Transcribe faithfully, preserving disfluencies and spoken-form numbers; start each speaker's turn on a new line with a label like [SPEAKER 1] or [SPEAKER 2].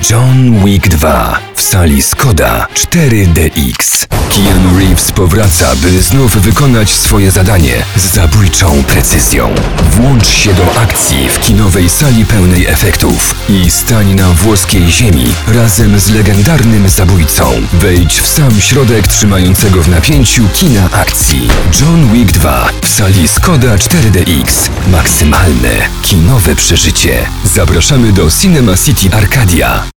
[SPEAKER 1] John Wick dwa w sali Skoda cztery D X. Keanu Reeves powraca, by znów wykonać swoje zadanie z zabójczą precyzją. Włącz się do akcji w kinowej sali pełnej efektów i stań na włoskiej ziemi razem z legendarnym zabójcą. Wejdź w sam środek trzymającego w napięciu kina akcji. John Wick dwa w sali Skoda cztery D X. Maksymalne kinowe przeżycie. Zapraszamy do Cinema City Arcadia.